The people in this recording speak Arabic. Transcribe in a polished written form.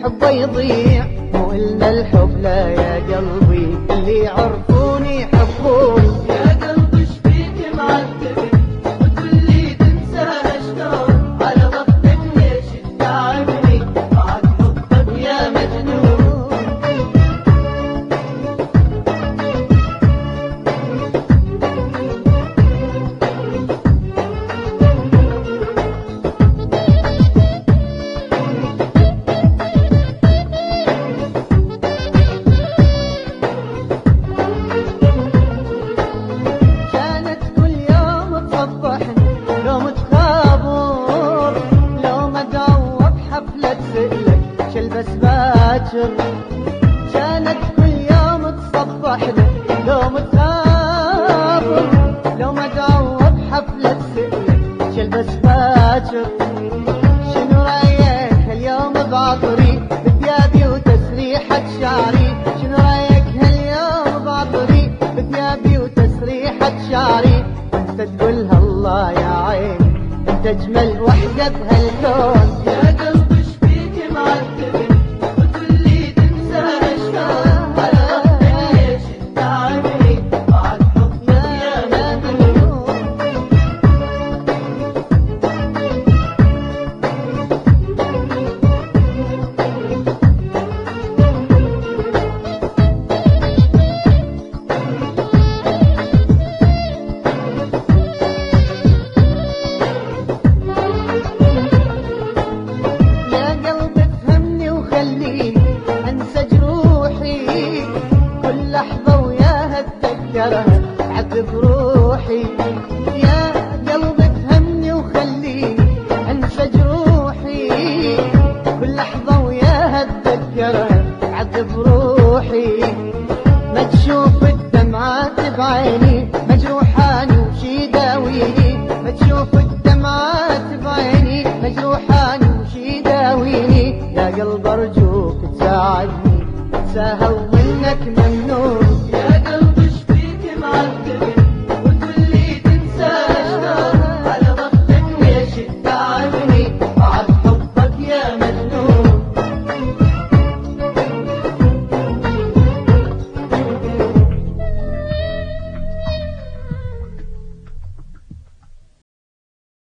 حبه يضيع، مو إلنا الحب لا يا قلبي، اللي يعرفوني يحبون. يا قلبي ايش فيك معذبني وتقولي تنساها شلون؟ على ضغطك ليش تتعبني بعد حبك يا مجنون؟ بس باكر كانت كل يوم تصبحنا، لو متخابر لو ما دعوة بحفلة سئلك شلبس باكر. شنو رايك هاليوم بعطري بثيابي وتسريحة شعري؟ شنو رايك هاليوم بعطري بثيابي وتسريحة شعري؟ وانت تقولها الله يا عيني انت اجمل وحدة بهالكون. يا قلبي ايش فيك معذبني وتقولي تنساها شلون؟ على ضغطك ليش تتعبني بعد حبك يا مجنون؟ عذب روحي يا قلبي افهمني وخليني انسى جروحي، كل لحظة وياها اتذكرها عذب روحي. ما تشوف الدمعات بعيني مجروحاني وشي داويني، ما تشوف الدمعات بعيني مجروحاني وشي داويني. يا قلب ارجوك تساعدني انساها ومنك ممنون. يا قلبي ايش فيك معذبني